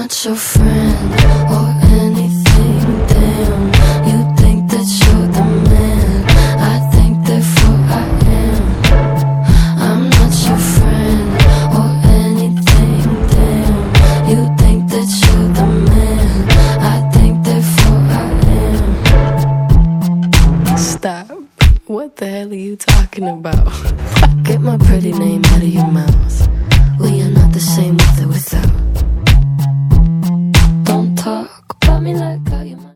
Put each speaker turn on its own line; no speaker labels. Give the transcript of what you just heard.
not your friend or anything, damn. You think that you're the man, I think therefore I am. I'm not your friend or anything, damn. You think that you're the man, I think therefore I am. Stop. What the hell are you talking about? Get my pretty name out of your mouth. We are not the same with or without.